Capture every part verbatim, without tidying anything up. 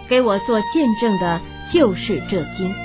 给我做见证的就是这经。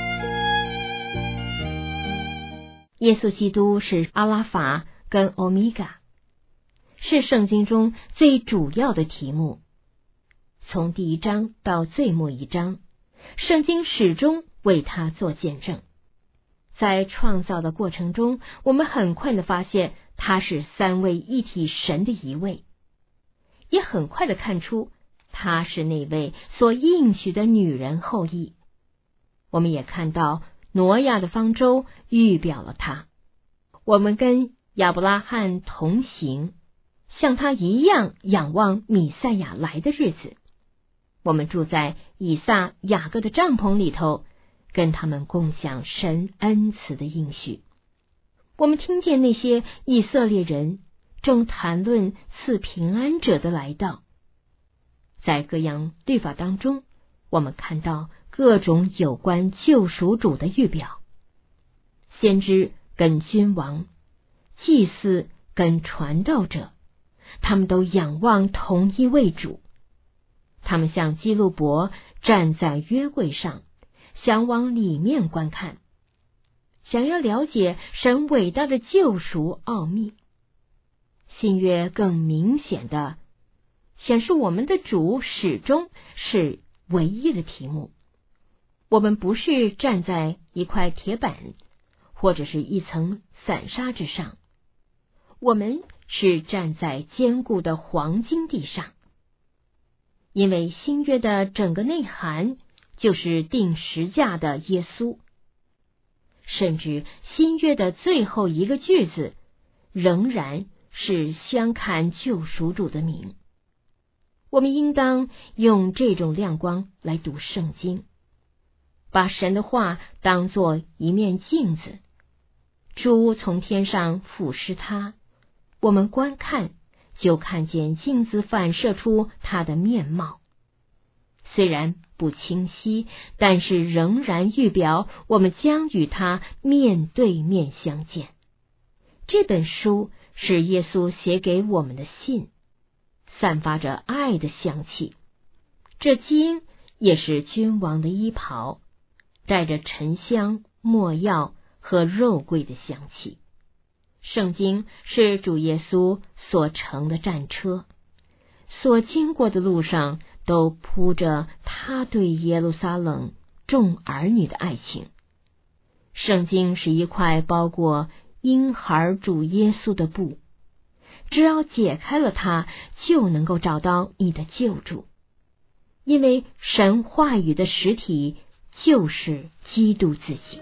耶稣基督是阿拉法跟欧米伽，是圣经中最主要的题目。从第一章到最末一章，圣经始终为他做见证。在创造的过程中，我们很快的发现他是三位一体神的一位，也很快的看出他是那位所应许的女人后裔。我们也看到挪亚的方舟预表了他，我们跟亚伯拉罕同行，像他一样仰望弥赛亚来的日子。我们住在以撒、雅各的帐篷里头，跟他们共享神恩慈的应许。我们听见那些以色列人正谈论赐平安者的来到。在各样律法当中，我们看到各种有关救赎主的预表。先知跟君王，祭司跟传道者，他们都仰望同一位主。他们像基路伯站在约柜上，想往里面观看，想要了解神伟大的救赎奥秘。新约更明显的显示我们的主始终是唯一的题目。我们不是站在一块铁板或者是一层散沙之上，我们是站在坚固的黄金地上。因为新约的整个内涵就是定十架的耶稣，甚至新约的最后一个句子仍然是相看救赎主的名。我们应当用这种亮光来读圣经，把神的话当作一面镜子，主从天上俯视他，我们观看就看见镜子反射出他的面貌，虽然不清晰，但是仍然预表我们将与他面对面相见。这本书是耶稣写给我们的信，散发着爱的香气。这经也是君王的衣袍，带着沉香、没药和肉桂的香气。圣经是主耶稣所乘的战车，所经过的路上都铺着他对耶路撒冷众儿女的爱情。圣经是一块包裹婴孩主耶稣的布，只要解开了它，就能够找到你的救助。因为神话语的实体就是基督自己。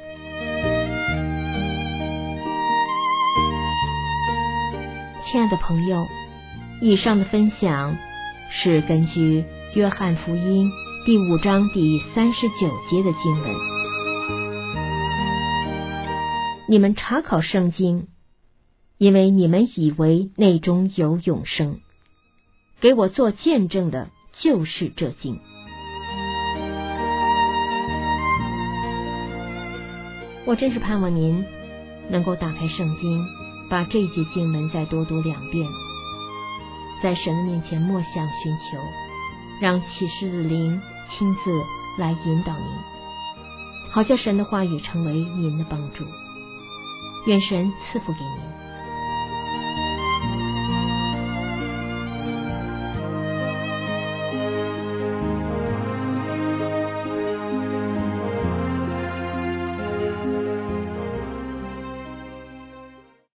亲爱的朋友，以上的分享是根据约翰福音第五章第三十九节的经文。你们查考圣经，因为你们以为内中有永生，给我做见证的就是这经。我真是盼望您能够打开圣经，把这节经文再多读两遍，在神的面前默想寻求，让启示的灵亲自来引导您，好叫神的话语成为您的帮助。愿神赐福给您。